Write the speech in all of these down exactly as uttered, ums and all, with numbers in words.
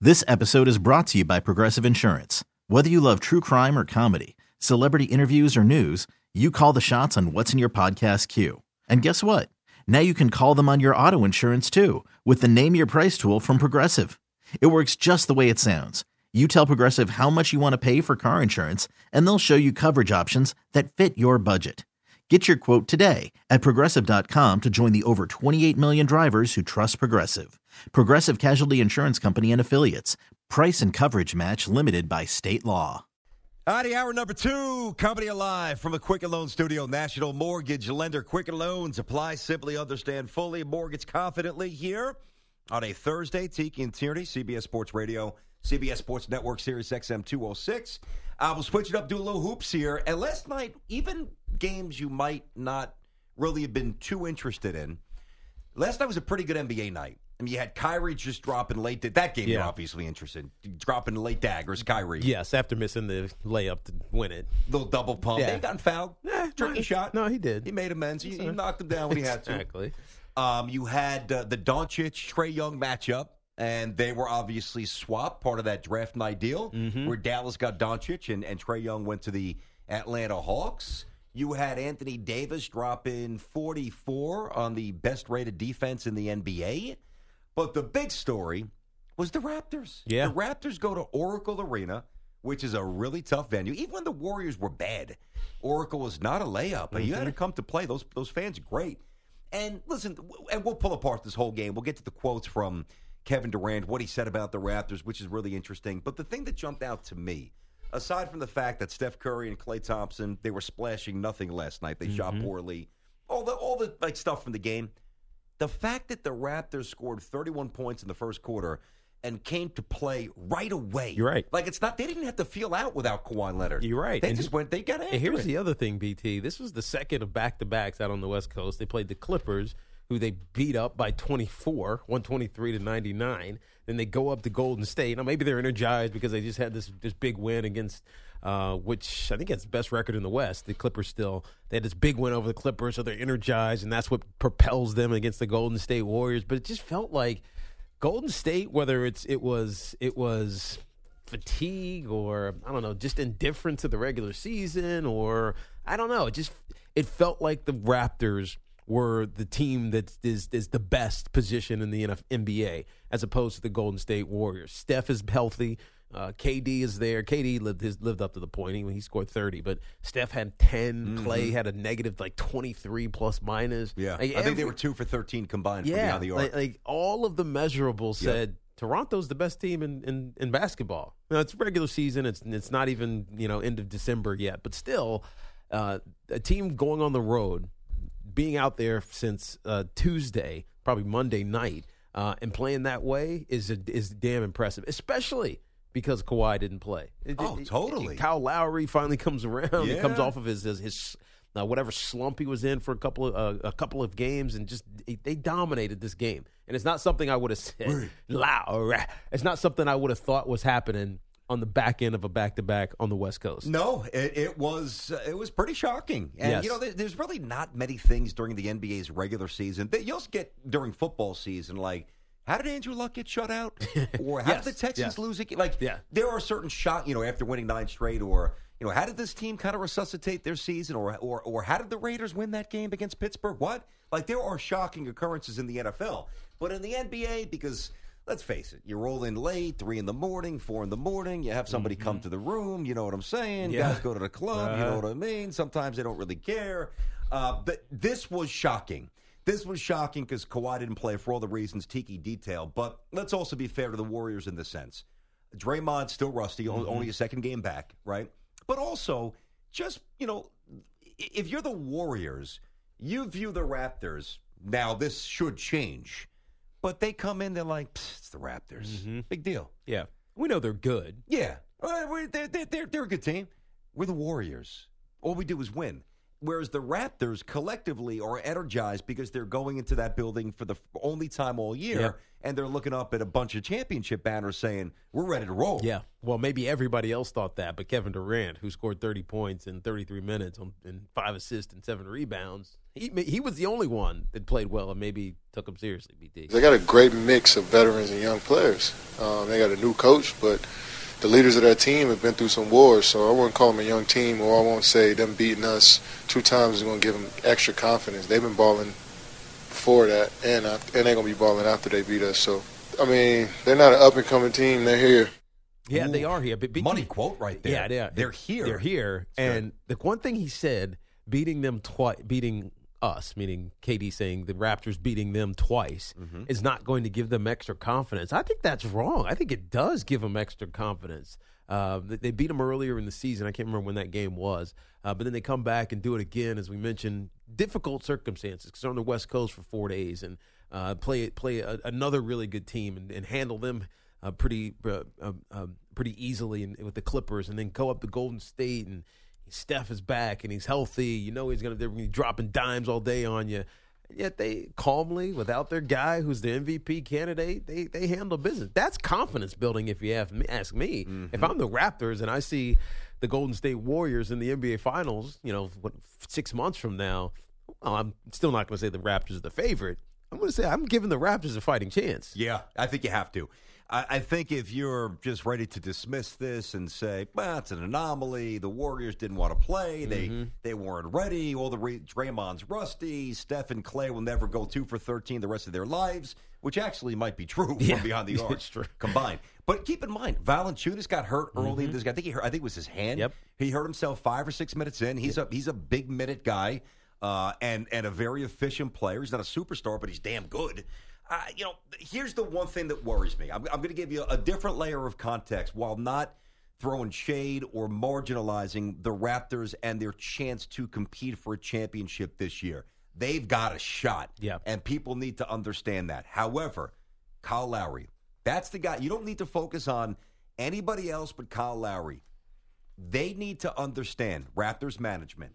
This episode is brought to you by Progressive Insurance. Whether you love true crime or comedy, celebrity interviews or news, you call the shots on what's in your podcast queue. And guess what? Now you can call them on your auto insurance too with the Name Your Price tool from Progressive. It works just the way it sounds. You tell Progressive how much you want to pay for car insurance, and they'll show you coverage options that fit your budget. Get your quote today at Progressive dot com to join the over twenty-eight million drivers who trust Progressive. Progressive Casualty Insurance Company and Affiliates. Price and coverage match limited by state law. All righty, hour number two, Company Alive from the Quicken Loans Studio, National Mortgage Lender. Quicken Loans, apply simply, understand fully, mortgage confidently here on a Thursday. Tiki and Tierney, C B S Sports Radio, C B S Sports Network, Sirius X M two oh six. I will switch it up, do a little hoops here. And last night, even games you might not really have been too interested in, last night was a pretty good N B A night. I mean, you had Kyrie just dropping late. That game, yeah. You're obviously interested. Dropping late daggers, Kyrie. Yes, after missing the layup to win it. Little double pump. Yeah. He got fouled. Eh, Tricky no, shot. No, he did. He made amends. He, he knocked him down when he had to. Exactly. Um, you had uh, the Doncic-Trae Young matchup, and they were obviously swapped, part of that draft night deal, mm-hmm. where Dallas got Doncic and, and Trae Young went to the Atlanta Hawks. You had Anthony Davis drop in forty-four on the best-rated defense in the N B A. But the big story was the Raptors. Yeah. The Raptors go to Oracle Arena, which is a really tough venue. Even when the Warriors were bad, Oracle was not a layup. Mm-hmm. You had to come to play. Those those fans are great. And listen, and we'll pull apart this whole game. We'll get to the quotes from Kevin Durant, what he said about the Raptors, which is really interesting. But the thing that jumped out to me, aside from the fact that Steph Curry and Klay Thompson, they were splashing nothing last night. They mm-hmm. shot poorly. All the all the like stuff from the game. The fact that the Raptors scored thirty-one points in the first quarter and came to play right away. You're right. Like, it's not, they didn't have to feel out without Kawhi Leonard. You're right. They and just went, they got after and here's it. the other thing, B T. This was the second of back-to-backs out on the West Coast. They played the Clippers, who they beat up by twenty-four, one twenty-three to ninety-nine. Then they go up to Golden State. Now, maybe they're energized because they just had this this big win against, uh, which I think it's the best record in the West. The Clippers still, they had this big win over the Clippers, so they're energized, and that's what propels them against the Golden State Warriors. But it just felt like Golden State, whether it's it was it was fatigue or, I don't know, just indifference to the regular season, or I don't know. It just it felt like the Raptors were the team that is is the best position in the N B A as opposed to the Golden State Warriors. Steph is healthy. Uh, K D is there. K D lived his, lived up to the point. He, he scored thirty, but Steph had ten. Mm-hmm. Klay had a negative like twenty-three plus minus. Yeah, like I every, think they were two for thirteen combined yeah, from beyond the arc. Like, like all of the measurables said yep. Toronto's the best team in, in, in basketball. Now, it's regular season. It's it's not even you know end of December yet, but still, uh, a team going on the road, being out there since uh, Tuesday, probably Monday night, uh, and playing that way is a, is damn impressive, especially because Kawhi didn't play. It, oh, it, totally. It, Kyle Lowry finally comes around. Yeah. He comes off of his his, his uh, whatever slump he was in for a couple of uh, a couple of games, and just they dominated this game. And it's not something I would have said. Lowry. It's not something I would have thought was happening on the back end of a back-to-back on the West Coast. No, it, it was uh, it was pretty shocking. And, yes. you know, there, there's really not many things during the N B A's regular season that you'll get during football season, like, how did Andrew Luck get shut out? Or how yes. did the Texans yes. lose again? Like, yeah. there are certain shock, you know, after winning nine straight, or, you know, how did this team kind of resuscitate their season? Or, or, or how did the Raiders win that game against Pittsburgh? What? Like, there are shocking occurrences in the N F L. But in the N B A, because let's face it, you roll in late, three in the morning, four in the morning, you have somebody mm-hmm. come to the room, you know what I'm saying? Yeah. Guys go to the club, uh-huh. you know what I mean? Sometimes they don't really care. Uh, but this was shocking. This was shocking because Kawhi didn't play for all the reasons Tiki detailed. But let's also be fair to the Warriors in this sense. Draymond's still rusty, mm-hmm. only a second game back, right? But also, just, you know, if you're the Warriors, you view the Raptors, now this should change. But they come in, they're like, it's the Raptors. Mm-hmm. Big deal. Yeah. We know they're good. Yeah. They're, they're, they're, they're a good team. We're the Warriors. All we do is win. Whereas the Raptors collectively are energized because they're going into that building for the only time all year, yep. and they're looking up at a bunch of championship banners saying, we're ready to roll. Yeah. Well, maybe everybody else thought that, but Kevin Durant, who scored thirty points in thirty-three minutes on, and five assists and seven rebounds, He he was the only one that played well and maybe took him seriously, B T. They got a great mix of veterans and young players. Um, they got a new coach, but the leaders of that team have been through some wars, so I wouldn't call them a young team, or I won't say them beating us two times is going to give them extra confidence. They've been balling before that, and, uh, and they're going to be balling after they beat us. So, I mean, they're not an up-and-coming team. They're here. Yeah, Ooh, they are here. But B T, money quote right there. Yeah, they are. They're here. They're here. And the one thing he said, beating them twice, beating us, meaning K D saying the Raptors beating them twice, mm-hmm. is not going to give them extra confidence. I think that's wrong. I think it does give them extra confidence. Uh, they beat them earlier in the season. I can't remember when that game was. Uh, but then they come back and do it again, as we mentioned. Difficult circumstances because they're on the West Coast for four days and uh, play play a, another really good team and, and handle them uh, pretty uh, uh, pretty easily in, with the Clippers, and then go up to Golden State and Steph is back and he's healthy. You know he's gonna they're gonna be dropping dimes all day on you. And yet they calmly, without their guy who's the M V P candidate, they they handle business. That's confidence building, if you have me, ask me. Mm-hmm. If I'm the Raptors and I see the Golden State Warriors in the N B A Finals, you know, what, six months from now, well, I'm still not going to say the Raptors are the favorite. I'm going to say I'm giving the Raptors a fighting chance. Yeah, I think you have to. I, I think if you're just ready to dismiss this and say, well, it's an anomaly, the Warriors didn't want to play, they mm-hmm. they weren't ready, all the re- Draymond's rusty, Steph and Clay will never go two for thirteen the rest of their lives, which actually might be true yeah. from behind the arc combined. But keep in mind, Valanciunas got hurt early mm-hmm. in this game. I think he hurt, I think it was his hand. Yep. He hurt himself five or six minutes in. He's yep. a he's a big minute guy uh, and and a very efficient player. He's not a superstar, but he's damn good. Uh, you know, here's the one thing that worries me. I'm, I'm going to give you a different layer of context while not throwing shade or marginalizing the Raptors and their chance to compete for a championship this year. They've got a shot, yeah. and people need to understand that. However, Kyle Lowry, that's the guy. You don't need to focus on anybody else but Kyle Lowry. They need to understand, Raptors management,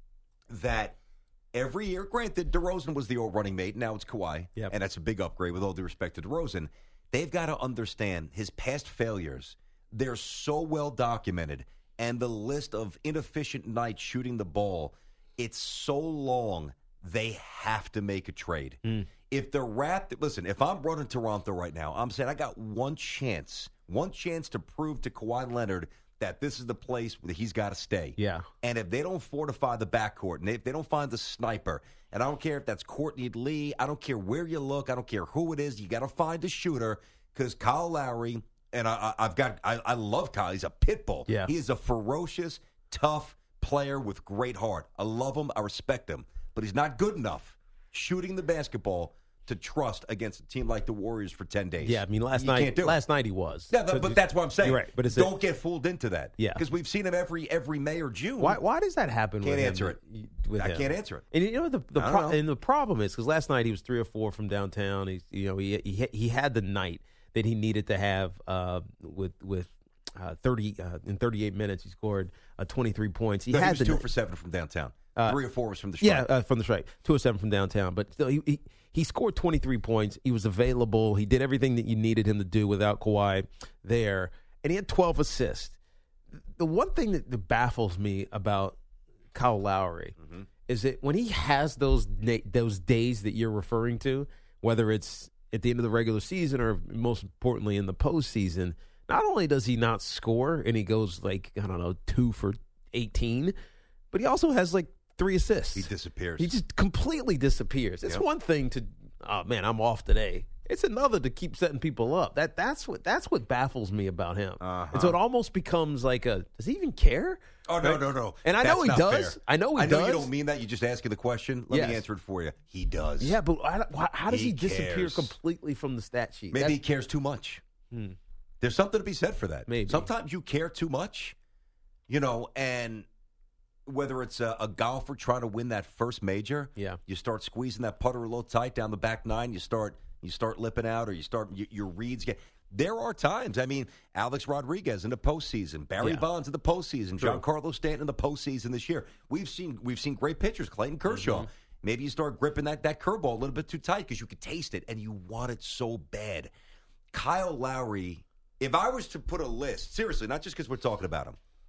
that every year, granted, DeRozan was the old running mate. Now it's Kawhi, yep. and that's a big upgrade with all due respect to DeRozan. They've got to understand his past failures. They're so well documented, and the list of inefficient nights shooting the ball, it's so long, they have to make a trade. Mm. If the Raptors, listen, if I'm running Toronto right now, I'm saying I got one chance, one chance to prove to Kawhi Leonard that this is the place where he's got to stay. Yeah. And if they don't fortify the backcourt, and if they don't find the sniper, and I don't care if that's Courtney Lee, I don't care where you look, I don't care who it is, you got to find a shooter, because Kyle Lowry, and I, I, I've got, I, I love Kyle, he's a pit bull. Yeah. He is a ferocious, tough player with great heart. I love him, I respect him, but he's not good enough shooting the basketball to trust against a team like the Warriors for ten days. Yeah, I mean, last you night can't do last it. night he was. Yeah, so but that's what I'm saying. You're right, but it's don't a, get fooled into that. Yeah. Because we've seen him every every May or June. Why Why does that happen Can't with answer him? it. With I him? can't answer it. And you know the the I pro- don't know. and the problem is because last night he was three or four from downtown. He you know he he he had the night that he needed to have uh, with with uh, thirty uh, in thirty-eight minutes. He scored uh, twenty-three points. He No, had he was the two night. for seven from downtown. Uh, Three or four was from the strike. Yeah, uh, from the strike. two oh seven from downtown. But still, he, he he scored twenty-three points. He was available. He did everything that you needed him to do without Kawhi there. And he had twelve assists. The one thing that, that baffles me about Kyle Lowry mm-hmm. is that when he has those na- those days that you're referring to, whether it's at the end of the regular season or most importantly in the postseason, not only does he not score and he goes like, I don't know, two for eighteen, but he also has like three assists. He disappears. He just completely disappears. It's Yep. one thing to, oh man, I'm off today. It's another to keep setting people up. That that's what that's what baffles me about him. Uh-huh. And so it almost becomes like a, does he even care? Oh, no, Right? no, no. And I That's know he not does. fair. I know he I know does. you don't mean that. You're just asking the question. Let Yes. me answer it for you. He does. Yeah, but I, why- how does he, He disappear cares. completely from the stat sheet? Maybe That- he cares too much. Hmm. There's something to be said for that. Maybe. Sometimes you care too much, you know, and whether it's a, a golfer trying to win that first major, Yeah. you start squeezing that putter a little tight down the back nine, you start you start lipping out, or you start you, your reads get. There are times. I mean, Alex Rodriguez in the postseason, Barry Yeah. Bonds in the postseason, True. Giancarlo Stanton in the postseason this year. We've seen we've seen great pitchers, Clayton Kershaw. Mm-hmm. Maybe you start gripping that that curveball a little bit too tight because you could taste it and you want it so bad. Kyle Lowry, if I was to put a list, seriously, not just because we're talking about him,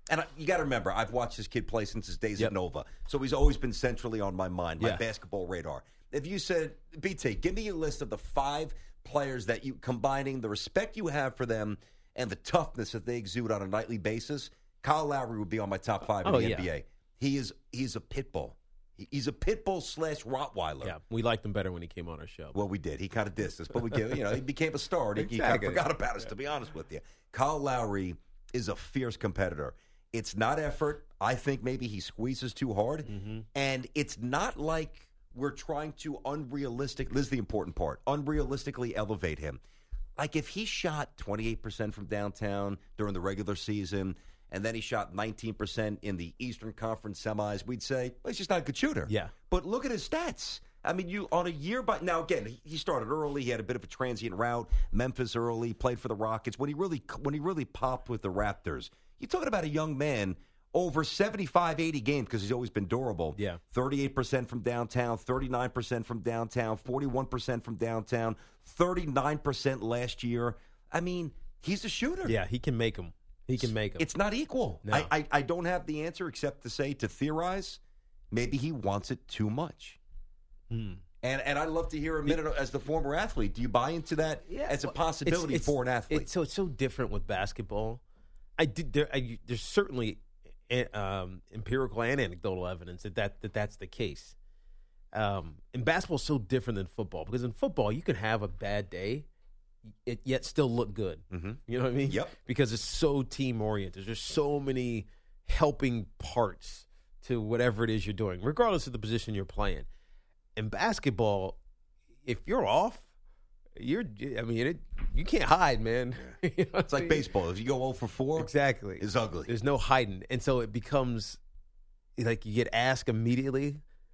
And I, you got to remember, I've watched this kid play since his days Yep. at Nova, so he's always been centrally on my mind, my Yeah. basketball radar. If you said, B T, give me a list of the five players that you, combining the respect you have for them and the toughness that they exude on a nightly basis, Kyle Lowry would be on my top five in Oh, the yeah. N B A. He is he's a pit bull. He- He's a pit bull slash Rottweiler. Yeah, we liked him better when he came on our show. Well, we did. He kind of dissed us, but we give, you know, he became a star. He, he kind of Exactly. forgot about us, to be honest with you. Kyle Lowry is a fierce competitor. It's not effort. I think maybe he squeezes too hard. Mm-hmm. And it's not like we're trying to unrealistic, this is the important part, unrealistically elevate him. Like if he shot twenty-eight percent from downtown during the regular season, and then he shot nineteen percent in the Eastern Conference semis, we'd say, well, he's just not a good shooter. Yeah. But look at his stats. I mean, you on a year by now. Again, he, he started early. He had a bit of a transient route. Memphis early, played for the Rockets. When he really when he really popped with the Raptors, you're talking about a young man over seventy-five, eighty games because he's always been durable. Yeah. thirty-eight percent from downtown, thirty-nine percent from downtown, forty-one percent from downtown, thirty-nine percent last year. I mean, he's a shooter. Yeah, he can make them. He can make them. It's not equal. No. I, I, I don't have the answer except to say, to theorize, maybe he wants it too much. Hmm. And and I'd love to hear a minute as the former athlete. Do you buy into that as a possibility It's- it's- for an athlete? It's, so it's so different with basketball. I did. There, I, there's certainly eh, um, empirical and anecdotal evidence that, that, that that's the case. Um, and basketball is so different than football because in football you can have a bad day, it, yet still look good. Mhm. You know what I mean? Yep. Because it's so team oriented. There's so many helping parts to whatever it is you're doing, regardless of the position you're playing. In basketball, if you're off, you're. I mean, it, you can't hide, man. You know what It's like I mean? baseball. If you go oh for four, Exactly. it's ugly. There's no hiding, and so it becomes like you get asked immediately,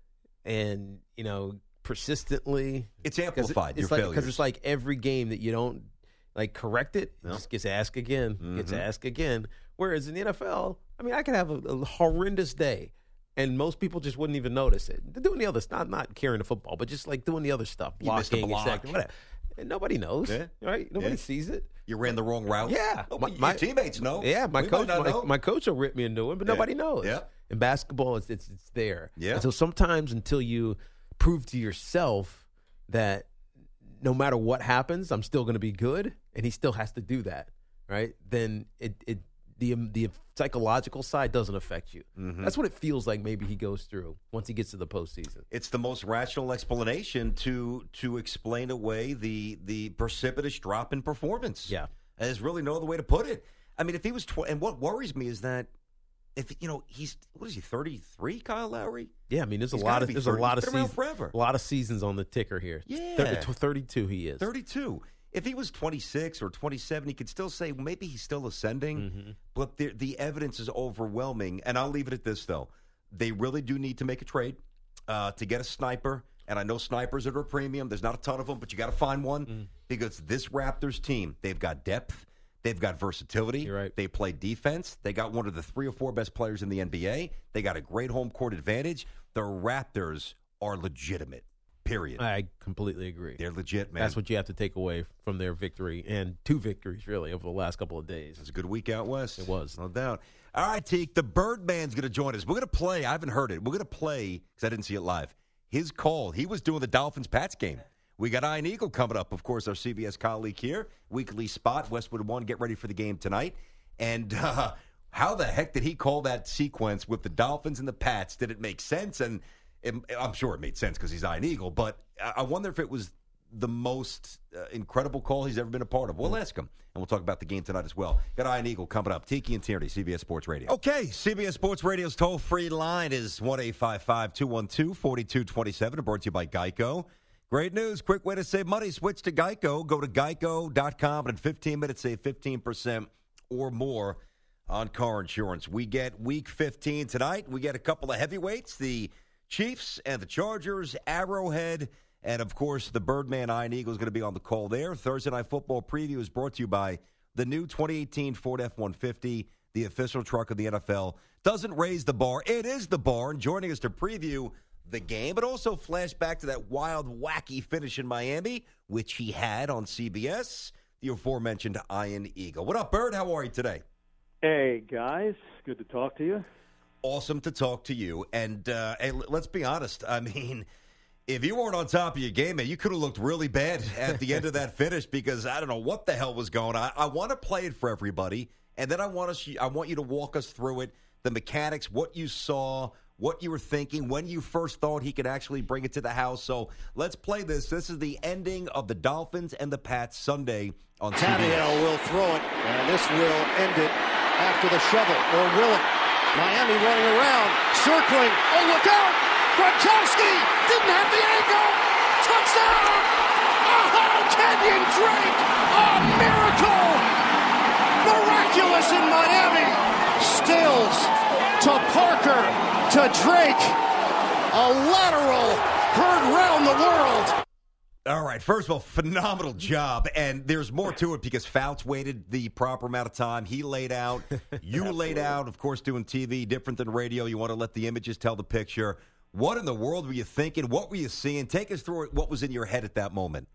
and you know persistently. It's 'Cause it- amplified, your it's like, failures. it's like every game that you don't like correct it, it No. just gets asked again, gets Mhm. asked again. Whereas in the N F L, I mean, I could have a, a horrendous day, and most people just wouldn't even notice it. They're doing the other stuff, not not carrying the football, but just like doing the other stuff, You missed a blocking, block. exactly, whatever. And nobody knows, Yeah. right? Nobody Yeah. sees it. You ran the wrong route. Yeah. Oh, My- your my- teammates know. Yeah, my We coach, might not my, know. my coach will rip me into it, but Yeah. nobody knows. Yeah. In basketball, it's it's, it's there. Yeah. And so sometimes until you prove to yourself that no matter what happens, I'm still going to be good, and he still has to do that, right? Then it it the um, the psychological side doesn't affect you. Mm-hmm. That's what it feels like. Maybe he goes through once he gets to the postseason. It's the most rational explanation to to explain away the the precipitous drop in performance. Yeah. And there's really no other way to put it. I mean, if he was tw- and what worries me is that if you know he's what is he thirty-three, Kyle Lowry? Yeah, I mean, there's a He's lot gotta of be there's a thirty. lot of He's been around seasons, forever. a lot of seasons on the ticker here. Yeah. Thir- thirty-two he is. thirty-two. If he was twenty-six or twenty-seven, he could still say well, maybe he's still ascending. Mm-hmm. But the, the evidence is overwhelming. And I'll leave it at this, though. They really do need to make a trade uh, to get a sniper. And I know snipers are at a premium. There's not a ton of them, but you got to find one Mm. because this Raptors team, they've got depth. They've got versatility. You're right. They play defense. They got one of the three or four best players in the N B A. They got a great home court advantage. The Raptors are legitimate, period. I completely agree. They're legit, man. That's what you have to take away from their victory and two victories, really, over the last couple of days. It's a good week out west. It was. No doubt. All right, Teak, the Birdman's going to join us. We're going to play. I haven't heard it. We're going to play, because I didn't see it live, his call. He was doing the Dolphins-Pats game. We got Ian Eagle coming up, of course, our C B S colleague here. Weekly spot, Westwood One. Get ready for the game tonight. And uh, how the heck did he call that sequence with the Dolphins and the Pats? Did it make sense? And it, I'm sure it made sense because he's Ian Eagle. But I wonder if it was the most uh, incredible call he's ever been a part of. We'll ask him, and we'll talk about the game tonight as well. Got Ian Eagle coming up. Tiki and Tierney, C B S Sports Radio. Okay, C B S Sports Radio's toll-free line is one eight five five, two one two, four two two seven, brought to you by Geico. Great news, quick way to save money. Switch to Geico. Go to geico dot com, and in fifteen minutes, save fifteen percent or more on car insurance. We get week fifteen tonight. We get a couple of heavyweights, the Chiefs and the Chargers, Arrowhead, and, of course, the Birdman Iron Eagle is going to be on the call there. Thursday Night Football preview is brought to you by the new twenty eighteen Ford F one fifty, the official truck of the N F L. Doesn't raise the bar. It is the bar. And joining us to preview the game, but also flash back to that wild, wacky finish in Miami, which he had on C B S, the aforementioned Iron Eagle. What up, Bird? How are you today? Hey, guys. Good to talk to you. Awesome to talk to you. And uh, hey, let's be honest. I mean, if you weren't on top of your game, man, you could have looked really bad at the end of that finish because I don't know what the hell was going on. I, I want to play it for everybody, and then I want us. I want you to walk us through it, the mechanics, what you saw, what you were thinking, when you first thought he could actually bring it to the house. So let's play this. This is the ending of the Dolphins and the Pats Sunday on C B S. Tannehill will throw it, and this will end it after the shovel, or will it? Miami running around, circling. Oh, look out! Gronkowski didn't have the angle. Touchdown! Oh, Kenyon Drake! A miracle! Miraculous in Miami. Stills to Parker to Drake. A lateral heard round the world. All right, first of all, phenomenal job. And there's more to it because Fouts waited the proper amount of time. He laid out. You laid out, of course, doing T V, different than radio. You want to let the images tell the picture. What in the world were you thinking? What were you seeing? Take us through what was in your head at that moment.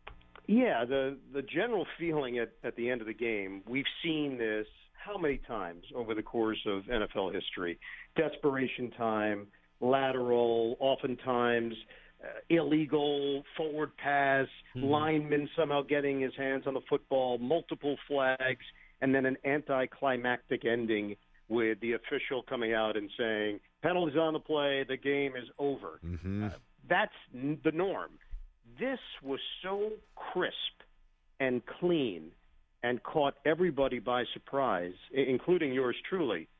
Yeah, the, the general feeling at, at the end of the game, we've seen this how many times over the course of N F L history? Desperation time, lateral, oftentimes uh, illegal, forward pass, mm-hmm. lineman somehow getting his hands on the football, multiple flags, and then an anticlimactic ending with the official coming out and saying, penalties on the play, the game is over. Mm-hmm. Uh, that's n- the norm. This was so crisp and clean and caught everybody by surprise, including yours truly.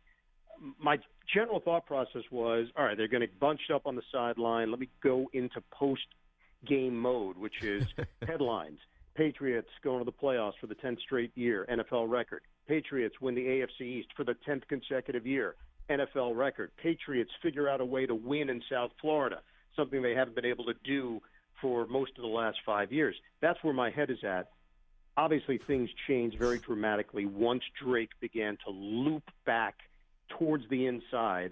My general thought process was, all right, they're going to bunched up on the sideline. Let me go into post-game mode, which is headlines. Patriots going to the playoffs for the tenth straight year, N F L record. Patriots win the A F C East for the tenth consecutive year, N F L record. Patriots figure out a way to win in South Florida, something they haven't been able to do for most of the last five years. That's where my head is at. Obviously, things changed very dramatically once Drake began to loop back towards the inside,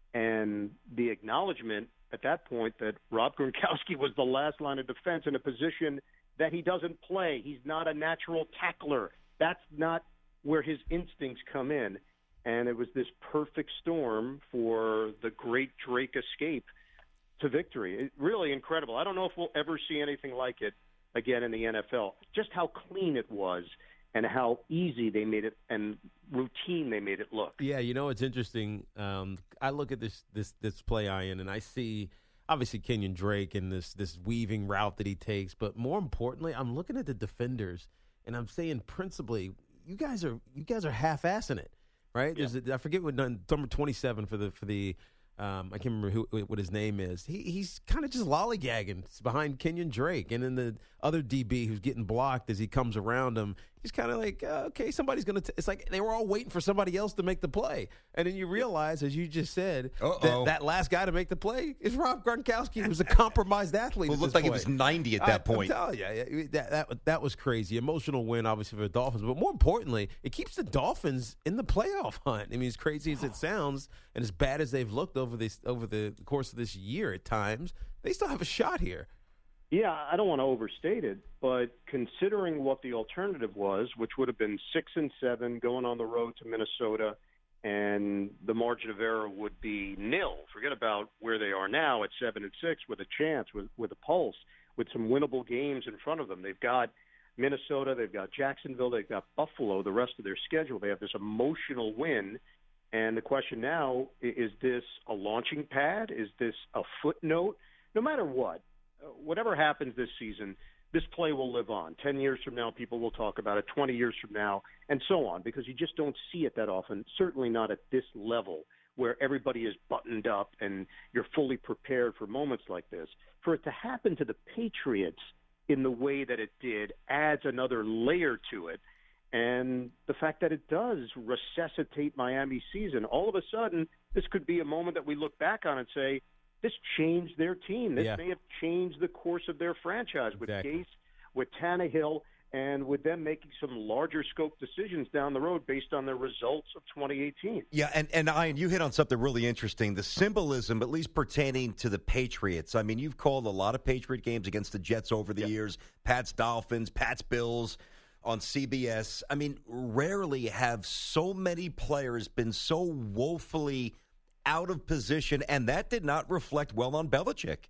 and the acknowledgement at that point that Rob Gronkowski was the last line of defense in a position that he doesn't play. He's not a natural tackler. That's not where his instincts come in. And it was this perfect storm for the great Drake escape to victory. It, really incredible. I don't know if we'll ever see anything like it again in the N F L. Just how clean it was and how easy they made it and routine they made it look. Yeah, you know, it's interesting. Um, I look at this this this play, Ian, and I see obviously Kenyon Drake and this this weaving route that he takes. But more importantly, I'm looking at the defenders, and I'm saying principally, you guys are you guys are half-assing it, right? Yeah. There's a, I forget what number twenty-seven for the for the. Um, I can't remember who, what his name is. He, he's kind of just lollygagging behind Kenyon Drake. And then the other D B who's getting blocked as he comes around him, he's kind of like, uh, okay, somebody's going to – it's like they were all waiting for somebody else to make the play. And then you realize, as you just said, that, that last guy to make the play is Rob Gronkowski, who's a compromised athlete. Well, it looked like point. He was ninety at that I, point. I'm telling you, that, that, that was crazy. Emotional win, obviously, for the Dolphins. But more importantly, it keeps the Dolphins in the playoff hunt. I mean, as crazy as it sounds and as bad as they've looked over this over the course of this year at times, they still have a shot here. Yeah, I don't want to overstate it, but considering what the alternative was, which would have been six and seven going on the road to Minnesota, and the margin of error would be nil. Forget about where they are now at seven and six with a chance, with with a pulse, with some winnable games in front of them. They've got Minnesota, they've got Jacksonville, they've got Buffalo. The rest of their schedule, they have this emotional win. And the question now, is this a launching pad? Is this a footnote? No matter what, whatever happens this season, this play will live on. Ten years from now, people will talk about it. Twenty years from now, and so on, because you just don't see it that often, certainly not at this level where everybody is buttoned up and you're fully prepared for moments like this. For it to happen to the Patriots in the way that it did adds another layer to it. And the fact that it does resuscitate Miami's season, all of a sudden, this could be a moment that we look back on and say, this changed their team. This yeah. may have changed the course of their franchise with exactly. Gase, with Tannehill, and with them making some larger scope decisions down the road based on the results of twenty eighteen. Yeah, and, and Ian, you hit on something really interesting, the symbolism, at least pertaining to the Patriots. I mean, you've called a lot of Patriot games against the Jets over the yep. years, Pats, Dolphins, Pats, Bills. on C B S. I mean, rarely have so many players been so woefully out of position, and that did not reflect well on Belichick.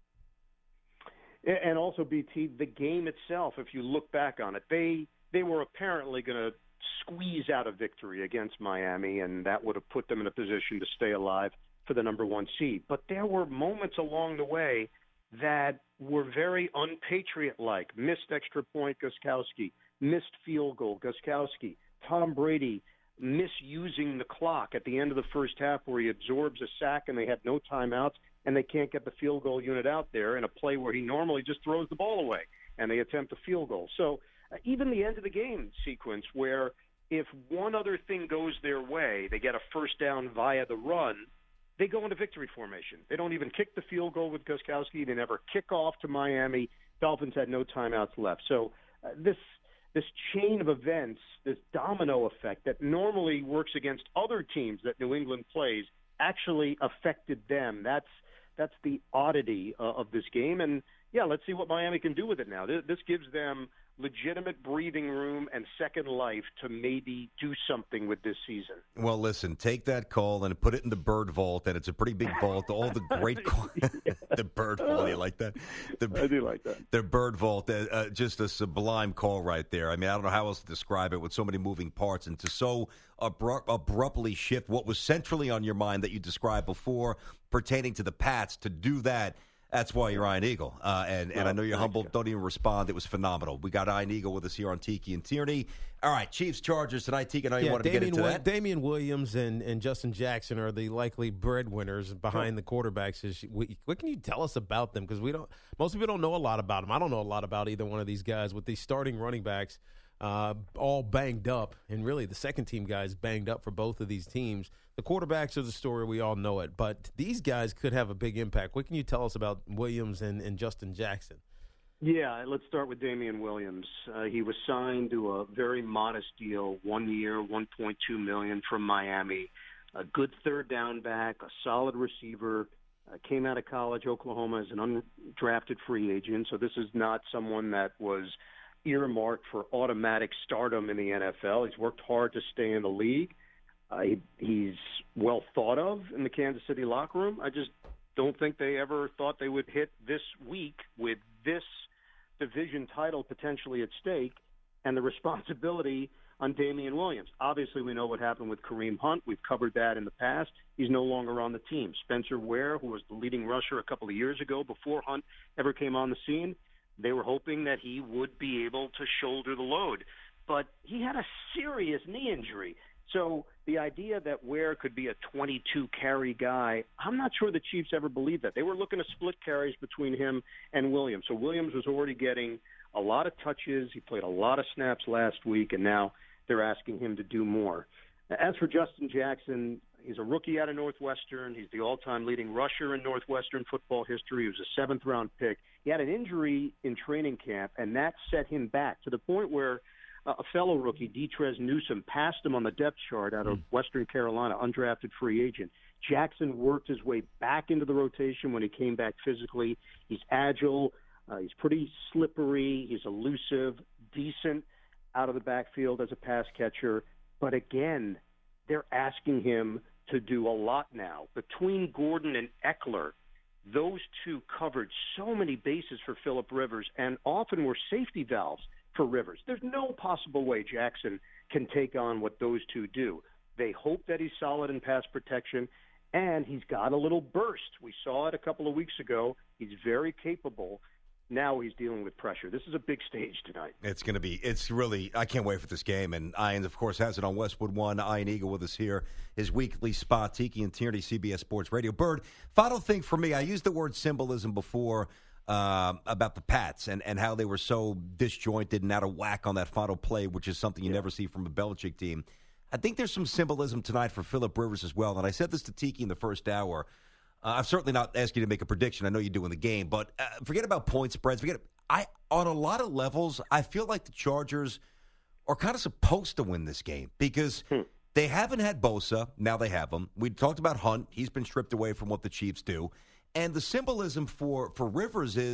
And also, B T, the game itself, if you look back on it, they they were apparently going to squeeze out a victory against Miami, and that would have put them in a position to stay alive for the number one seed. But there were moments along the way that were very unpatriot-like. Missed extra point, Gostkowski. Missed field goal, Gostkowski. Tom Brady misusing the clock at the end of the first half where he absorbs a sack and they have no timeouts and they can't get the field goal unit out there in a play where he normally just throws the ball away and they attempt a field goal. So uh, even the end of the game sequence where if one other thing goes their way, they get a first down via the run, they go into victory formation. They don't even kick the field goal with Gostkowski. They never kick off to Miami. Dolphins had no timeouts left. So uh, this this chain of events, this domino effect that normally works against other teams that New England plays, actually affected them. That's that's the oddity uh, of this game. And, yeah, let's see what Miami can do with it now. This, this gives them legitimate breathing room and second life to maybe do something with this season. Well, listen, take that call and put it in the bird vault, and it's a pretty big vault. All the great – the bird vault, you like that? The, I do like that. The bird vault, uh, uh, just a sublime call right there. I mean, I don't know how else to describe it with so many moving parts and to so abrupt, abruptly shift what was centrally on your mind that you described before pertaining to the Pats. To do that, that's why you're Iron Eagle. Uh, and, and well, I know you're humble. You. Don't even respond. It was phenomenal. We got Iron Eagle with us here on Tiki and Tierney. All right, Chiefs, Chargers tonight. Tiki, I know you yeah, wanted Damian to get into Will- that. Damian Williams and, and Justin Jackson are the likely breadwinners behind the quarterbacks. This week. What can you tell us about them? Because we don't. Most people don't know a lot about them. I don't know a lot about either one of these guys. With these starting running backs uh, all banged up, and really the second team guys banged up for both of these teams. The quarterbacks are the story. We all know it. But these guys could have a big impact. What can you tell us about Williams and, and Justin Jackson? Yeah, let's start with Damian Williams. Uh, he was signed to a very modest deal, one year, one point two million dollars from Miami. A good third down back, a solid receiver. Uh, came out of college, Oklahoma, as an undrafted free agent. So this is not someone that was earmarked for automatic stardom in the N F L. He's worked hard to stay in the league. Uh, he, he's well thought of in the Kansas City locker room. I just don't think they ever thought they would hit this week with this division title potentially at stake and the responsibility on Damian Williams. Obviously, we know what happened with Kareem Hunt. We've covered that in the past. He's no longer on the team. Spencer Ware, who was the leading rusher a couple of years ago before Hunt ever came on the scene, they were hoping that he would be able to shoulder the load. But he had a serious knee injury. So the idea that Ware could be a twenty-two carry guy, I'm not sure the Chiefs ever believed that. They were looking to split carries between him and Williams. So Williams was already getting a lot of touches. He played a lot of snaps last week, and now they're asking him to do more. As for Justin Jackson, he's a rookie out of Northwestern. He's the all-time leading rusher in Northwestern football history. He was a seventh-round pick. He had an injury in training camp, and that set him back to the point where Uh, a fellow rookie, Detrez Newsome, passed him on the depth chart out of mm. Western Carolina, undrafted free agent. Jackson worked his way back into the rotation when he came back physically. He's agile. Uh, he's pretty slippery. He's elusive, decent out of the backfield as a pass catcher. But again, they're asking him to do a lot now. Between Gordon and Eckler, those two covered so many bases for Phillip Rivers and often were safety valves for Rivers. There's no possible way Jackson can take on what those two do. They hope that he's solid in pass protection, and he's got a little burst. We saw it a couple of weeks ago. He's very capable. Now he's dealing with pressure. This is a big stage tonight. It's going to be, it's really, I can't wait for this game. And Ian, of course, has it on Westwood One. Ian Eagle with us here, his weekly spot, Tiki and Tierney, C B S Sports Radio. Bird, final thing for me, I used the word symbolism before uh, about the Pats and, and how they were so disjointed and out of whack on that final play, which is something you yeah. never see from a Belichick team. I think there's some symbolism tonight for Phillip Rivers as well. And I said this to Tiki in the first hour. Uh, I'm certainly not asking you to make a prediction. I know you do in the game, but uh, forget about point spreads. Forget I on a lot of levels, I feel like the Chargers are kind of supposed to win this game because hmm. they haven't had Bosa. Now they have him. We talked about Hunt. He's been stripped away from what the Chiefs do. And the symbolism for, for Rivers is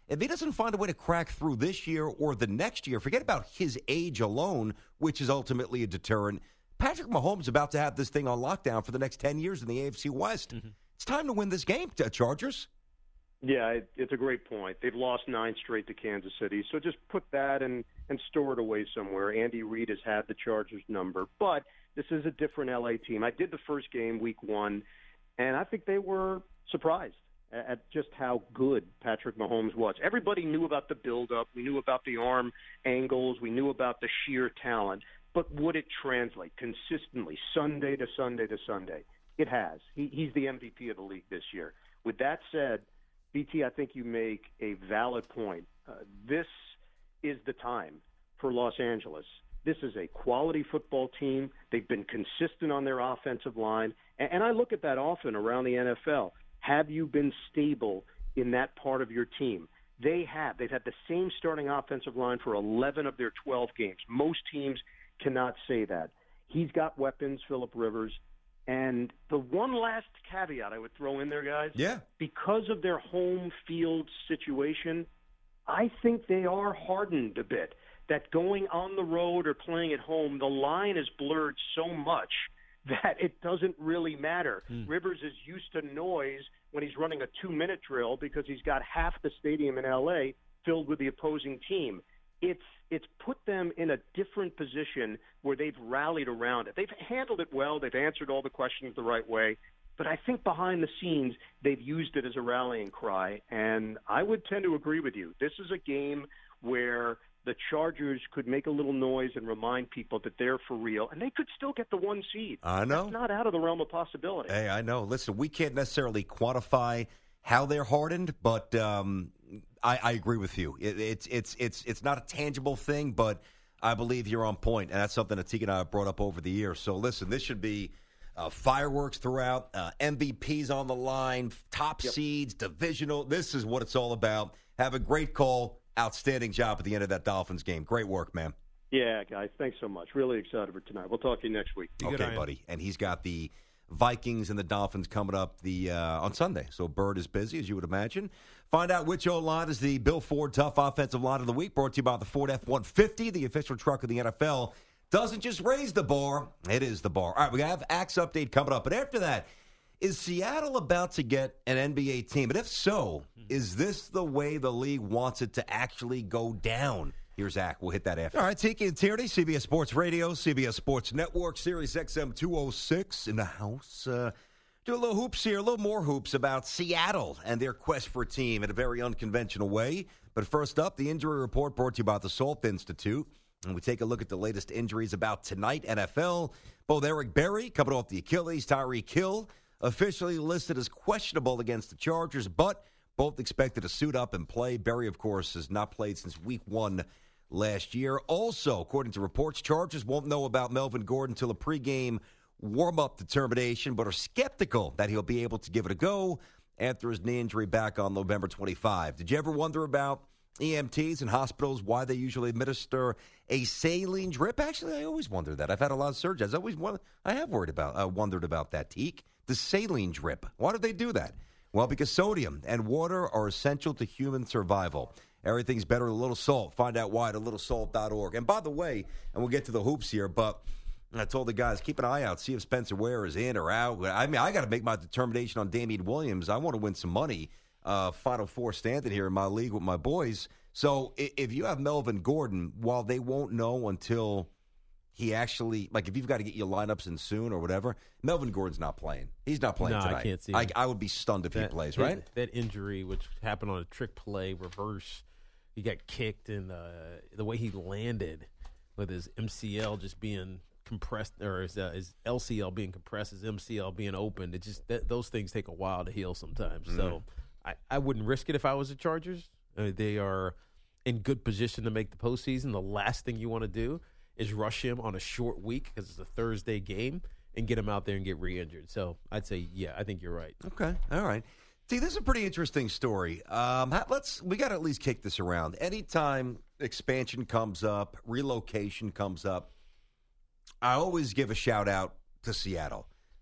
if he doesn't find a way to crack through this year or the next year, forget about his age alone, which is ultimately a deterrent. Patrick Mahomes is about to have this thing on lockdown for the next ten years in the A F C West. Mm-hmm. It's time to win this game, Chargers. Yeah, it, it's a great point. They've lost nine straight to Kansas City, so just put that and, and store it away somewhere. Andy Reid has had the Chargers number, but this is a different L A team. I did the first game, week one, and I think they were surprised at just how good Patrick Mahomes was. Everybody knew about the build-up. We knew about the arm angles. We knew about the sheer talent. But would it translate consistently, Sunday to Sunday to Sunday? It has. He, he's the M V P of the league this year. With that said, B T, I think you make a valid point. Uh, this is the time for Los Angeles. This is a quality football team. They've been consistent on their offensive line. And, and I look at that often around the N F L. Have you been stable in that part of your team? They have. They've had the same starting offensive line for eleven of their twelve games. Most teams cannot say that. He's got weapons, Phillip Rivers. And the one last caveat I would throw in there, guys, yeah, because of their home field situation, I think they are hardened a bit. That going on the road or playing at home, the line is blurred so much that it doesn't really matter. Mm. Rivers is used to noise when he's running a two-minute drill because he's got half the stadium in L A filled with the opposing team. It's it's put them in a different position where they've rallied around it. They've handled it well. They've answered all the questions the right way. But I think behind the scenes, they've used it as a rallying cry. And I would tend to agree with you. This is a game where the Chargers could make a little noise and remind people that they're for real, and they could still get the one seed. I know. That's not out of the realm of possibility. Hey, I know. Listen, we can't necessarily quantify how they're hardened, but um, I, I agree with you. It, it's it's it's it's not a tangible thing, but I believe you're on point, and that's something that Teague and I have brought up over the years. So listen, this should be uh, fireworks throughout, uh, M V Ps on the line, top yep. seeds, divisional. This is what it's all about. Have a great call. Outstanding job at the end of that Dolphins game. Great work, man. Yeah, guys, thanks so much. Really excited for tonight. We'll talk to you next week. Okay, buddy. And he's got the Vikings and the Dolphins coming up the uh, on Sunday. So Bird is busy, as you would imagine. Find out which O-line is the Bill Ford Tough Offensive Line of the Week, brought to you by the Ford F one fifty, the official truck of the N F L. Doesn't just raise the bar, it is the bar. All right, we have Axe Update coming up. But after that, is Seattle about to get an N B A team? And if so, is this the way the league wants it to actually go down? Here's Zach. We'll hit that after. All right, Tiki and Tierney, C B S Sports Radio, C B S Sports Network, Sirius X M two oh six in the house. Uh, do a little hoops here, a little more hoops about Seattle and their quest for a team in a very unconventional way. But first up, the injury report brought to you by the Salt Institute. And we take a look at the latest injuries about tonight, N F L. Both Eric Berry coming off the Achilles, Tyreek Hill officially listed as questionable against the Chargers, but both expected to suit up and play. Berry, of course, has not played since week one last year. Also, according to reports, Chargers won't know about Melvin Gordon until a pregame warm-up determination, but are skeptical that he'll be able to give it a go after his knee injury back on November twenty-fifth. Did you ever wonder about E M Ts and hospitals, why they usually administer a saline drip? Actually, I always wondered that. I've had a lot of surgeries. I always wondered, I have worried about, uh, wondered about that, Teak. The saline drip. Why do they do that? Well, because sodium and water are essential to human survival. Everything's better with a little salt. Find out why at a little salt dot org. And by the way, and we'll get to the hoops here, but I told the guys, keep an eye out, see if Spencer Ware is in or out. I mean, I got to make my determination on Damian Williams. I want to win some money. Uh, Final Four standing here in my league with my boys. So if you have Melvin Gordon, while they won't know until he actually, like if you've got to get your lineups in soon or whatever, Melvin Gordon's not playing. He's not playing no, tonight. I can't see I, I would be stunned if that, he plays, right? That injury, which happened on a trick play, reverse, he got kicked, and uh, the way he landed with his M C L just being compressed, or his, uh, his L C L being compressed, his M C L being opened, it just that, those things take a while to heal sometimes. Mm. So I, I wouldn't risk it if I was the Chargers. I mean, they are in good position to make the postseason. The last thing you want to do is rush him on a short week because it's a Thursday game and get him out there and get re-injured. So I'd say, yeah, I think you're right. Okay, all right. See, this is a pretty interesting story. Um, let's we got to at least kick this around. Anytime expansion comes up, relocation comes up, I always give a shout out to Seattle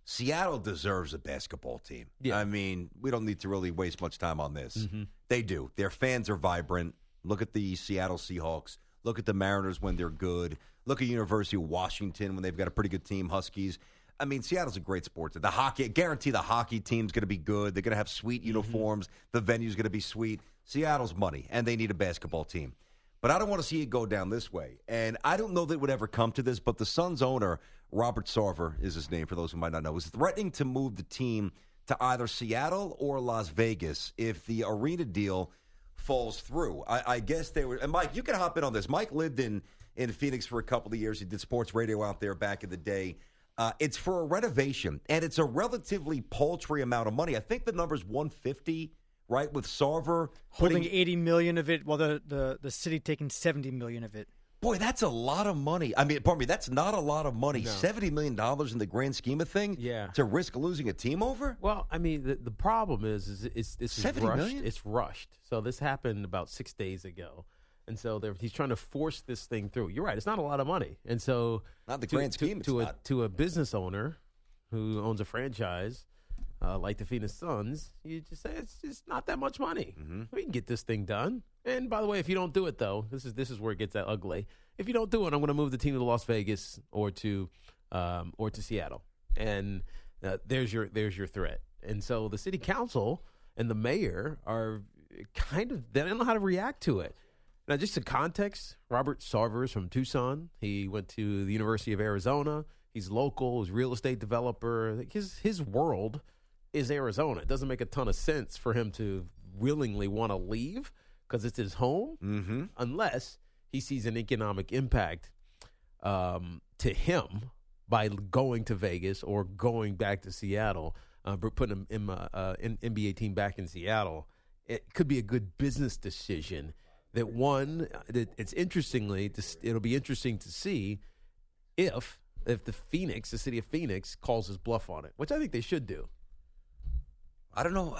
Seattle deserves a basketball team. Yeah. I mean, we don't need to really waste much time on this. Mm-hmm. They do. Their fans are vibrant. Look at the Seattle Seahawks. Look at the Mariners when they're good. Look at University of Washington when they've got a pretty good team, Huskies. I mean, Seattle's a great sport. The hockey, I guarantee the hockey team's going to be good. They're going to have sweet Mm-hmm. uniforms. The venue's going to be sweet. Seattle's money, and they need a basketball team. But I don't want to see it go down this way. And I don't know that it would ever come to this, but the Suns owner, Robert Sarver is his name for those who might not know, is threatening to move the team to either Seattle or Las Vegas if the arena deal falls through. I, I guess they were – and, Mike, you can hop in on this. Mike lived in, in Phoenix for a couple of years. He did sports radio out there back in the day. Uh, it's for a renovation, and it's a relatively paltry amount of money. I think the number's one hundred fifty dollars. Right, with Sarver holding putting, eighty million of it, while the, the, the city taking seventy million of it. Boy, that's a lot of money. I mean, pardon me, that's not a lot of money. No. Seventy million dollars in the grand scheme of thing. Yeah. To risk losing a team over. Well, I mean, the, the problem is, is it's it's seventy rushed. million? It's rushed. So this happened about six days ago, and so he's trying to force this thing through. You're right; it's not a lot of money, and so Not the to, grand to- scheme, to, it's a not. to a business owner who owns a franchise. Uh, like the Phoenix Suns, you just say it's just not that much money. Mm-hmm. We can get this thing done. And by the way, if you don't do it, though, this is this is where it gets that ugly. If you don't do it, I'm going to move the team to Las Vegas or to um, or to Seattle, and uh, there's your there's your threat. And so the city council and the mayor are kind of they don't know how to react to it. Now, just in context, Robert Sarver is from Tucson. He went to the University of Arizona. He's local. He's a real estate developer. Like, His his world is Arizona. It doesn't make a ton of sense for him to willingly want to leave because it's his home, Mm-hmm. unless he sees an economic impact um, to him by going to Vegas or going back to Seattle, uh, but putting him in uh, uh, an N B A team back in Seattle. It could be a good business decision. That one, that it's interestingly, it'll be interesting to see if if the Phoenix, the city of Phoenix, calls his bluff on it, which I think they should do. I don't know.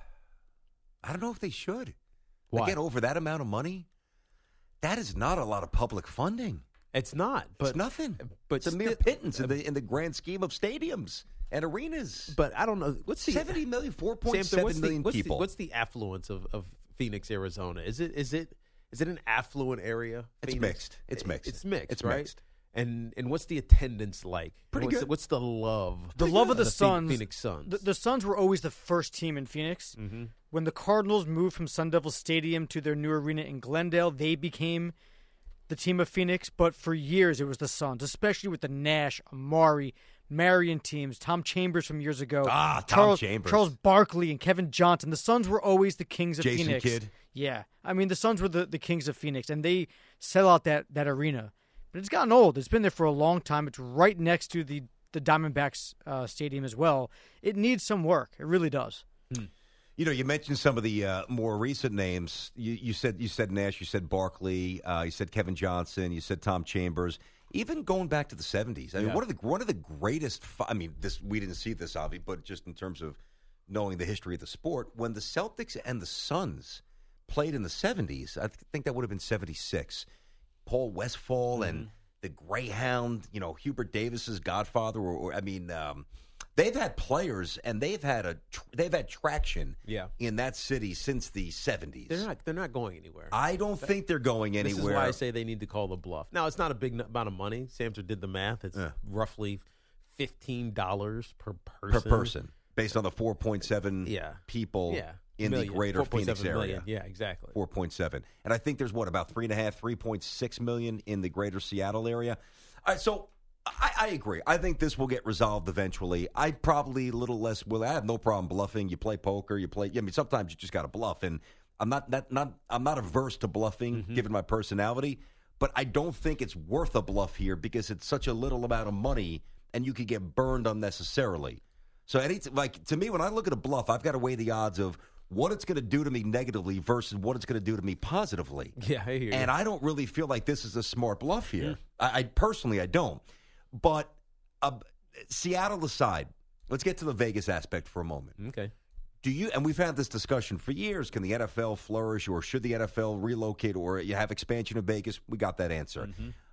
I don't know if they should. Why? Again, over that amount of money, that is not a lot of public funding. It's not, but it's nothing. But it's a mere sti- pittance in the in the grand scheme of stadiums and arenas. But I don't know what's the seventy million, four point Samson, what's seven the- million what's the- people. what's the affluence of, of Phoenix, Arizona? Is it is it is it an affluent area? It's Phoenix? mixed. It's mixed. It's mixed. It's right? mixed. And and what's the attendance like? Pretty what's good. The, what's the love? The love of the, Phe- Suns. Phoenix Suns. The, the Suns were always the first team in Phoenix. mm-hmm. When the Cardinals moved from Sun Devil Stadium to their new arena in Glendale, they became the team of Phoenix. But for years, it was the Suns, especially with the Nash, Amari, Marion teams, Tom Chambers from years ago. Ah, Tom Charles, Chambers. Charles Barkley and Kevin Johnson. The Suns were always the kings of Jason Phoenix. Kidd. Yeah. I mean, the Suns were the, the kings of Phoenix, and they sell out that, that arena. But it's gotten old. It's been there for a long time. It's right next to the, the Diamondbacks uh, stadium as well. It needs some work. It really does. You know, you mentioned some of the uh, more recent names. You, you said you said Nash, you said Barkley, uh, you said Kevin Johnson, you said Tom Chambers. Even going back to the seventies, I mean, Yeah. one of the one of the greatest. Fi- I mean, this we didn't see this, Avi, but just in terms of knowing the history of the sport, when the Celtics and the Suns played in the seventies, I th- think that would have been seventy-six. Paul Westphal Mm-hmm. and the Greyhound, you know, Hubert Davis's godfather, or, or I mean. Um, They've had players, and they've had a tr- they've had traction Yeah. in that city since the seventies. They're not they're not going anywhere. I don't think they're going This anywhere. is why I say they need to call the bluff. Now, it's not a big n- amount of money. Samson did the math. It's Yeah. roughly fifteen dollars per per person. person, based on the four point seven Yeah. people Yeah. in Million. the greater four point Phoenix seven area. million. Yeah, exactly. four point seven. And I think there's, what, about three point five, three point six million in the greater Seattle area. All right, so I, I agree. I think this will get resolved eventually. I probably a little less will. I have no problem bluffing. You play poker. You play. I mean, sometimes you just got to bluff, and I'm not not not I'm not averse to bluffing, Mm-hmm. given my personality. But I don't think it's worth a bluff here because it's such a little amount of money, and you could get burned unnecessarily. So, any like to me, when I look at a bluff, I've got to weigh the odds of what it's going to do to me negatively versus what it's going to do to me positively. Yeah, I hear you. And I don't really feel like this is a smart bluff here. I, I personally, I don't. But uh, Seattle aside, let's get to the Vegas aspect for a moment. Okay. Do you? And we've had this discussion for years. Can the N F L flourish, or should the N F L relocate, or you have expansion of Vegas? We got that answer.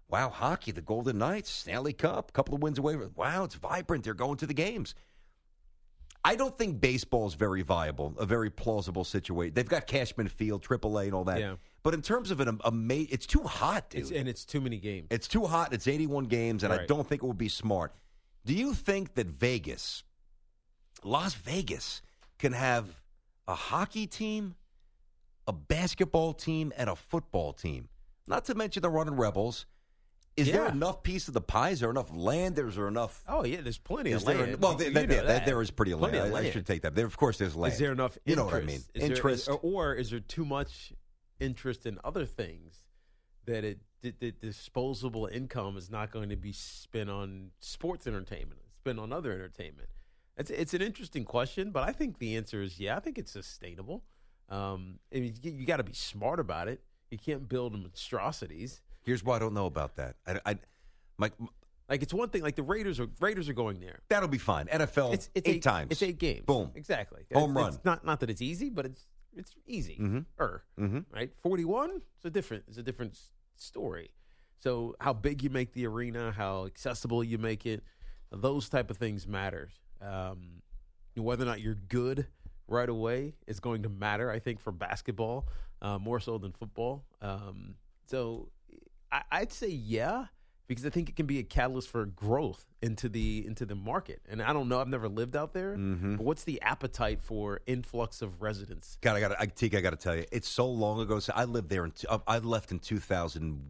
wow, hockey, the Golden Knights, Stanley Cup, a couple of wins away. Wow, it's vibrant. They're going to the games. I don't think baseball is very viable, a very plausible situation. They've got Cashman Field, triple A, and all that. Yeah. But in terms of an amazing, it's too hot, dude. It's, and it's too many games. It's too hot. It's eighty-one games, and Right. I don't think it would be smart. Do you think that Vegas, Las Vegas, can have a hockey team, a basketball team, and a football team? Not to mention the Running Rebels. Is Yeah. there enough piece of the pie? Is there enough land? Is there enough? Oh, yeah, there's plenty Is of there land. en- well, You- there, you there, know there- that. there is pretty land. Plenty of I, I land. should take that. There, of course, there's land. Is there enough interest? You know what I mean? Is there- Interest. is- or is there too much interest in other things that it the, the disposable income is not going to be spent on sports entertainment, it's spent on other entertainment? It's it's an interesting question, but I think the answer is yeah. I think it's sustainable. Um, I mean, you, you got to be smart about it. You can't build monstrosities. Here's why I don't know about that. I, I my, Like it's one thing. Like the Raiders are Raiders are going there. that'll be fine. N F L It's, it's eight, times. It's eight games. Boom. Exactly. Home It's- run. It's not not that it's easy, but it's it's easy. Mhm. Er, Mhm. right? Forty-one. It's a different. It's a different s- story. So how big you make the arena, how accessible you make it, those type of things matter. Um, whether or not you're good right away is going to matter. I think for basketball uh, more so than football. Um, so I, I'd say yeah. Because I think it can be a catalyst for growth into the into the market, and I don't know. I've never lived out there, Mm-hmm. but what's the appetite for influx of residents? God, I got. I Teague, I got to tell you, it's so long ago. So I lived there. In, uh, I left in two thousand.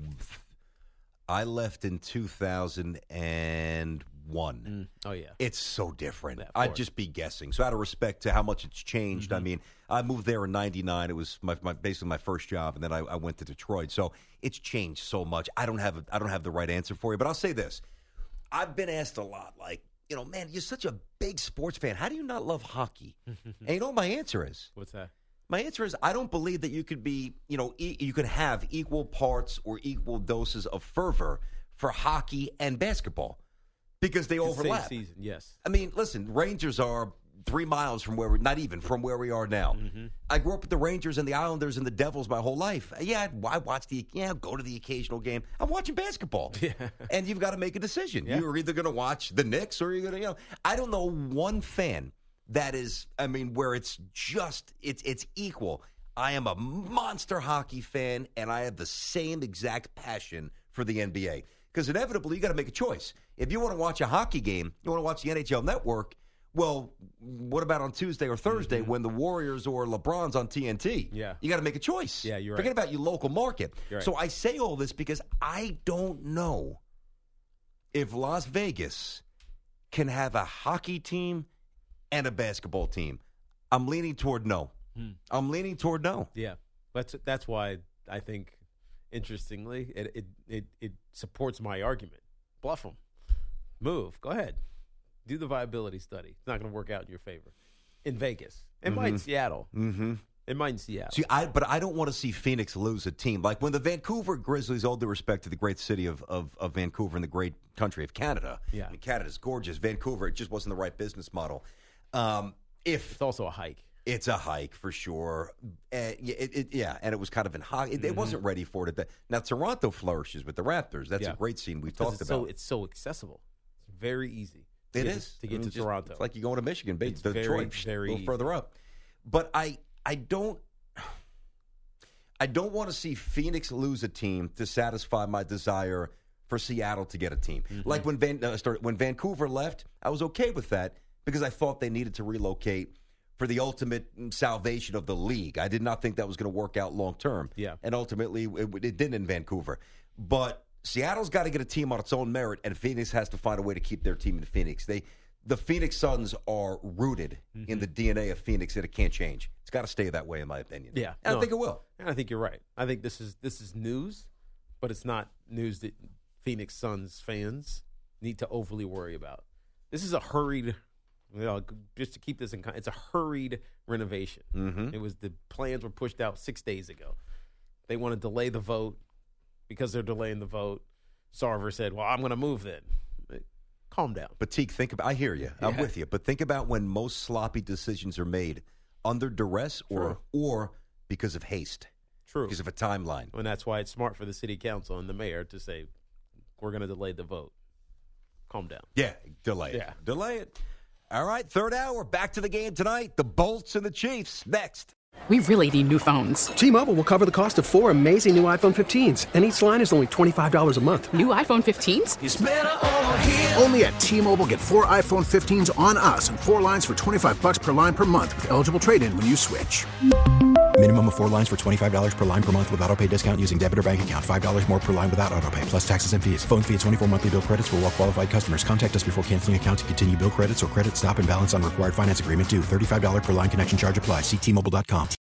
I left in two thousand one. Mm. Oh yeah, It's so different. Yeah, of I'd course. just be guessing. So out of respect to how much it's changed, Mm-hmm. I mean, I moved there in ninety-nine. It was my, my basically my first job, and then I, I went to Detroit. So it's changed so much. I don't have a, I don't have the right answer for you, but I'll say this: I've been asked a lot, like, you know, man, you're such a big sports fan. How do you not love hockey? And you know what my answer is? what's that? My answer is I don't believe that you could be, you know, e- you could have equal parts or equal doses of fervor for hockey and basketball because they It's the overlap. same season, yes. I mean, listen, Rangers are three miles from where we're not even from where we are now. Mm-hmm. I grew up with the Rangers and the Islanders and the Devils my whole life. Yeah, I watch the yeah, go to the occasional game. I'm watching basketball. Yeah. And you've got to make a decision. Yeah. You're either going to watch the Knicks or you're going to, you know, I don't know one fan that is, I mean, where it's just it's it's equal. I am a monster hockey fan, and I have the same exact passion for the N B A. Because inevitably, you got to make a choice. If you want to watch a hockey game, you want to watch the N H L Network. Well, what about on Tuesday or Thursday when the Warriors or LeBron's on T N T? Yeah. You got to make a choice. Yeah, you're Forget right. about your local market. You're right. So I say all this because I don't know if Las Vegas can have a hockey team and a basketball team. I'm leaning toward no. Hmm. I'm leaning toward no. Yeah, that's that's why I think, interestingly, it it it, it supports my argument. Bluff them, move, go ahead, do the viability study. It's not going to work out in your favor in Vegas. It might in Seattle. Mm-hmm. It might in Seattle. See, I but I don't want to see Phoenix lose a team. Like when the Vancouver Grizzlies, all due respect to the great city of, of, of Vancouver and the great country of Canada. Yeah. I mean, Canada's gorgeous. Vancouver, it just wasn't the right business model. Um, if It's also a hike. it's a hike for sure, uh, yeah, it, it, yeah, and it was kind of in high. It, it wasn't ready for it. Now Toronto flourishes with the Raptors. That's Yeah. a great scene we've Because talked it's about. so it's so accessible. It's very easy. to It get is to, to get I mean, to just- Toronto. It's like you going to Michigan, ba- It's Detroit, very, psh, very a little easy. further up. But I, I don't, I don't want to see Phoenix lose a team to satisfy my desire for Seattle to get a team. Mm-hmm. Like when Van, uh, started, when Vancouver left, I was okay with that because I thought they needed to relocate for the ultimate salvation of the league. I did not think that was going to work out long term. Yeah. And ultimately, it, it didn't in Vancouver. But Seattle's got to get a team on its own merit, and Phoenix has to find a way to keep their team in Phoenix. They, the Phoenix Suns are rooted Mm-hmm. in the D N A of Phoenix, and it can't change. It's got to stay that way, in my opinion. Yeah, and no. I think it will. And I think you're right. I think this is this is news, but it's not news that Phoenix Suns fans need to overly worry about. This is a hurried, you know, just to keep this in. It's a hurried renovation. Mm-hmm. It was the plans were pushed out six days ago. They want to delay the vote because they're delaying the vote. Sarver said, "Well, I'm going to move then." Calm down. But Teague, think about. I hear you. I'm Yeah. with you. But think about when most sloppy decisions are made under duress or True. or because of haste. True. Because of a timeline. And that's why it's smart for the city council and the mayor to say, we're going to delay the vote. Calm down. Yeah, delay it. Yeah. Delay it. All right, third hour. Back to the game tonight. The Bolts and the Chiefs. Next. We really need new phones. T-Mobile will cover the cost of four amazing new iPhone fifteens, and each line is only twenty-five dollars a month. New iPhone fifteens? It's better over here. Only at T-Mobile, get four iPhone fifteens on us and four lines for twenty-five bucks per line per month with eligible trade-in when you switch. Minimum of four lines for twenty-five dollars per line per month with autopay discount using debit or bank account. five dollars more per line without autopay, plus taxes and fees. Phone fee at twenty-four monthly bill credits for well-qualified customers. Contact us before canceling account to continue bill credits or credit stop and balance on required finance agreement due. thirty-five dollars per line connection charge applies. See T Mobile dot com.